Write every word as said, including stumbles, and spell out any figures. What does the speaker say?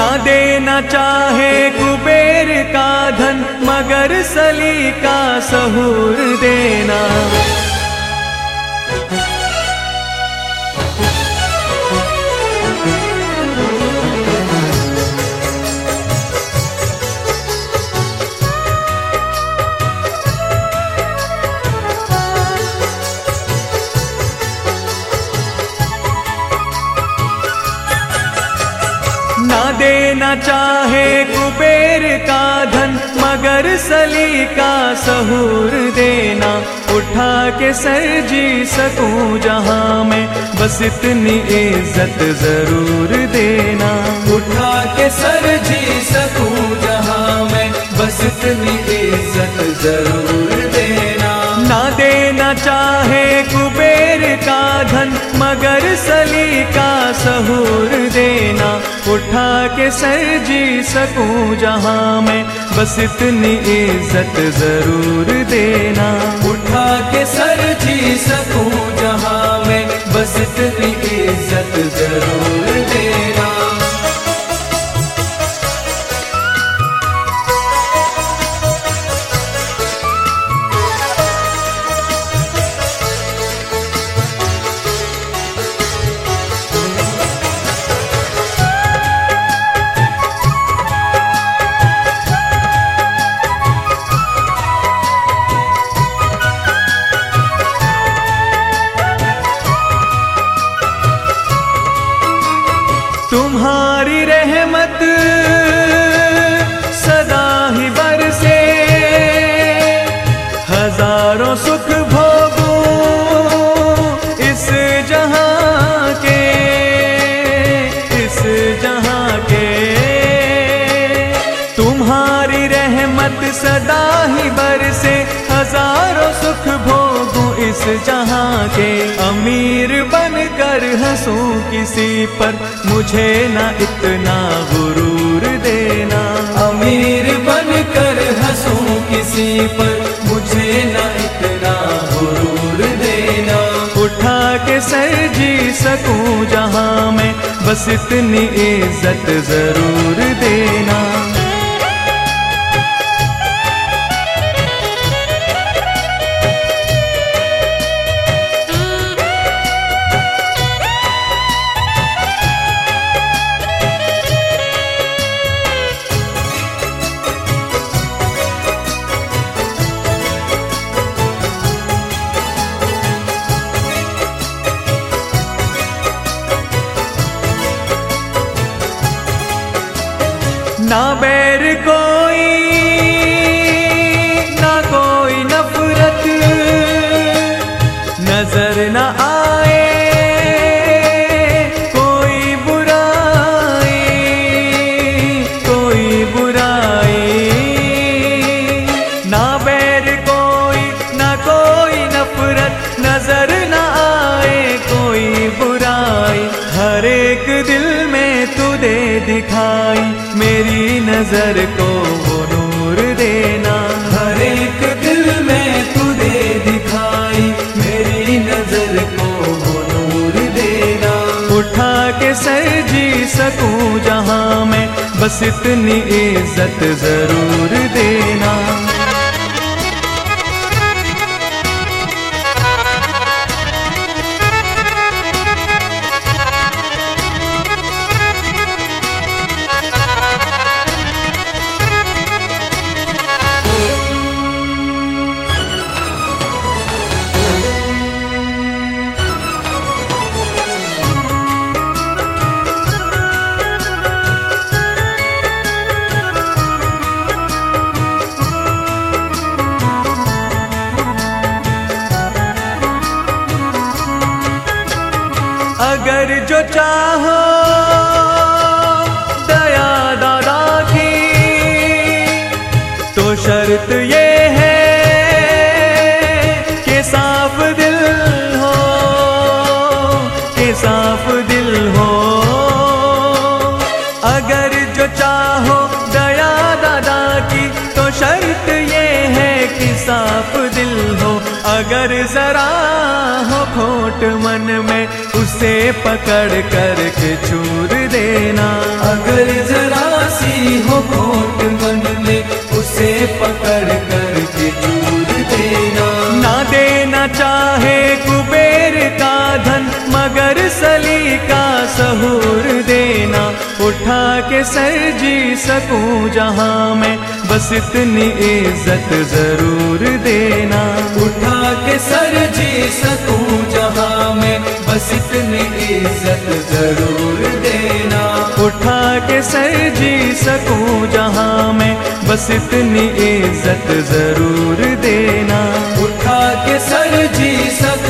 ना देना चाहे कुबेर का धन, मगर सलीका सहूर देना। ना देना चाहे कुबेर का धन, मगर सलीका सहूर देना। उठा के सर जी सकूं जहां मैं, बस इतनी इज्जत जरूर देना। उठा के सर जी सकूं जहां मैं, बस इतनी इज्जत जरूर देना। ना देना चाहे कुबेर का धन, मगर सलीका सहूर देना। उठा के सर जी सकूं जहां मैं, बस इतनी इज्जत जरूर देना। उठा के सर जी सकूं जहां मैं, बस इतनी इज्जत जरूर देना। तुम्हारी रहमत सदा ही बरसे, हजारों सुख भोगूं इस जहां के, इस जहां के। तुम्हारी रहमत सदा ही बरसे, हजारों सुख भोगूं इस जहां के। अमीर बनकर हंसूं किसी पर, मुझे ना इतना गुरूर देना। अमीर बनकर हंसूं किसी पर, मुझे ना इतना गुरूर देना। उठा के सर जी सकूं जहां मैं, बस इतनी इज्जत जरूर देना। ना बैर कोई, ना कोई नफरत, नजर न आए कोई बुराई, कोई बुराई। ना बैर कोई, ना कोई नफरत, नजर न आए कोई बुराई। हर एक दिल में तू दे दिखाई, मेरी नजर को वो नूर देना। हर एक दिल में तू दे दिखाई, मेरी नजर को वो नूर देना। उठा के सर जी सकूं जहां मैं, बस इतनी इज्जत जरूर देना। अगर जो चाहो दया दादा की, तो शर्त ये है कि साफ दिल हो, कि साफ दिल हो। अगर जो चाहो दया दादा की, तो शर्त ये है कि साफ दिल हो। अगर जरा हो खोट मन में, उसे पकड़ कर के चूर देना। अगर जरा सली हो खोट मन में, उसे पकड़ कर के चूर देना। ना देना चाहे कुबेर का धन, मगर सली का सहूर देना। उठा के सर जी सकूं जहां मैं, बस इतनी इज्जत जरूर देना। उठा के सर जी सकूं जहां मैं, बस इतनी इज्जत जरूर देना। उठा के सर जी सकूं जहां मैं, बस इतनी इज्जत जरूर देना। उठा के सर जी सकूं